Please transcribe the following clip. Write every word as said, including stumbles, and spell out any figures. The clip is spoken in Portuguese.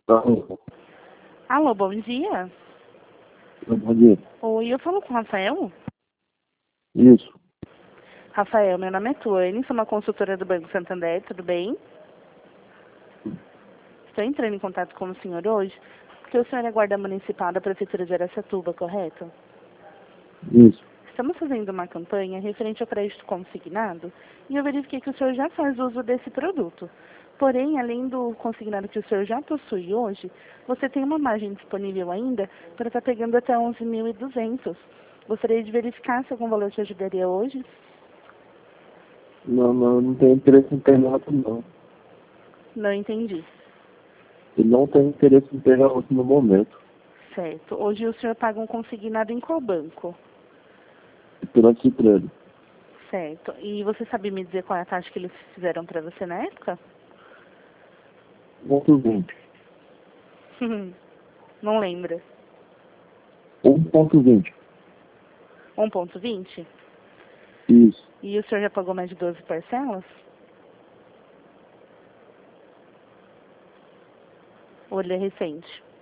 Alô, Alô, bom dia. bom dia. Oi, eu falo com o Rafael. Isso, Rafael, meu nome é Tuane, sou uma consultora do Banco Santander, tudo bem? Estou entrando em contato com o senhor hoje, porque o senhor é guarda municipal da Prefeitura de Araçatuba, correto? isso. Estamos fazendo uma campanha referente ao crédito consignado e eu verifiquei que o senhor já faz uso desse produto. Porém, além do consignado que o senhor já possui hoje, você tem uma margem disponível ainda para estar pegando até onze mil e duzentos. Gostaria de verificar se algum valor te ajudaria hoje? Não, não, não tenho interesse em pegar outro, não. Não entendi. Eu não tenho interesse em pegar outro no momento. Certo. Hoje o senhor paga um consignado em qual banco? Pela Citrano. Certo. E você sabe me dizer qual é a taxa que eles fizeram para você na época? Ponto vinte. Não lembra. um ponto vinte. um ponto vinte? Isso. E o senhor já pagou mais de doze parcelas? Ou ele é recente?